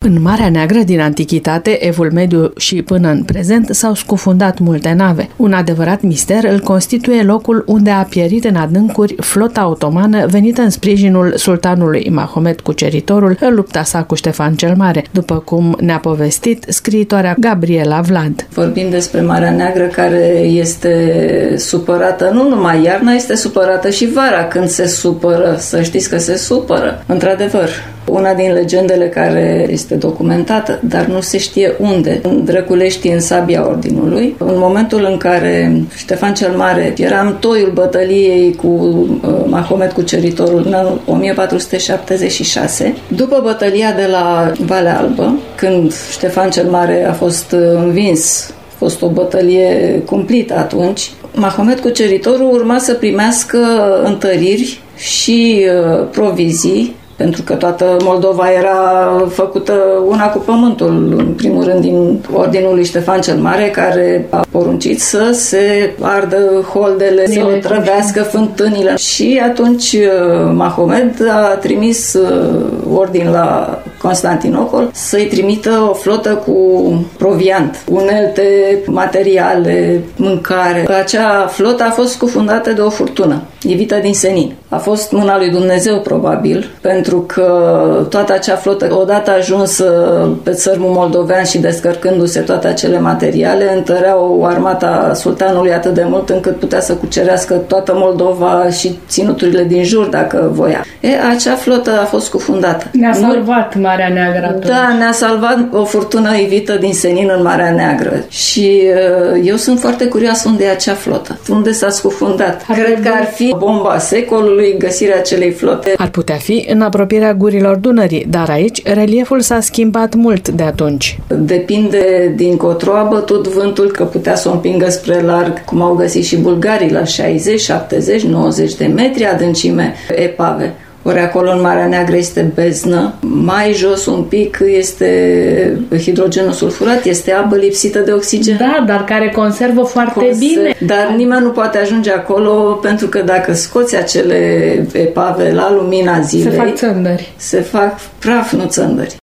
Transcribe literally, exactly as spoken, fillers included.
În Marea Neagră din Antichitate, Evul Mediu și până în prezent s-au scufundat multe nave. Un adevărat mister îl constituie locul unde a pierit în adâncuri flota otomană venită în sprijinul sultanului Mahomet Cuceritorul în lupta sa cu Ștefan cel Mare, după cum ne-a povestit scriitoarea Gabriela Vlad. Vorbim despre Marea Neagră, care este supărată nu numai iarna, este supărată și vara când se supără. Să știți că se supără, într-adevăr. Una din legendele care este documentată, dar nu se știe unde, în Drăculești, în sabia Ordinului, în momentul în care Ștefan cel Mare era în toiul bătăliei cu uh, Mahomet Cuceritorul în anul o mie patru sute șaptezeci și șase, după bătălia de la Valea Albă, când Ștefan cel Mare a fost învins, a fost o bătălie cumplită atunci, Mahomet Cuceritorul urma să primească întăriri și uh, provizii, pentru că toată Moldova era făcută una cu pământul, în primul rând din ordinul lui Ștefan cel Mare, care a poruncit să se ardă holdele, să otrăvească fântânile. Și atunci Mahomet a trimis ordin la Constantinopol să-i trimită o flotă cu proviant, unelte, materiale, mâncare. Acea flotă a fost scufundată de o furtună, ivită din senin. A fost mâna lui Dumnezeu, probabil, pentru că toată acea flotă, odată ajunsă pe țărmul moldovean și descărcându-se toate acele materiale, întăreau armata sultanului atât de mult încât putea să cucerească toată Moldova și ținuturile din jur, dacă voia. E, acea flotă a fost scufundată. Ne-a salvat Marea Neagră atunci. Da, ne-a salvat o furtună ivită din senin în Marea Neagră. Și uh, eu sunt foarte curioasă unde e acea flotă. Unde s-a scufundat. Ar Cred că ar fi bomba secolului, găsirea acelei flote. Ar putea fi în apropierea gurilor Dunării, dar aici relieful s-a schimbat mult de atunci. Depinde din cotro a bătut vântul, că putea să o împingă spre larg, cum au găsit și bulgarii, la șaizeci, șaptezeci, nouăzeci de metri adâncime epave. Ori acolo în Marea Neagră este beznă, mai jos un pic este hidrogenul sulfurat, este apă lipsită de oxigen. Da, dar care conservă foarte Conser- bine. Dar nimeni nu poate ajunge acolo, pentru că dacă scoți acele epave la lumina zilei, se fac țândări. Se fac praf, nu țândări.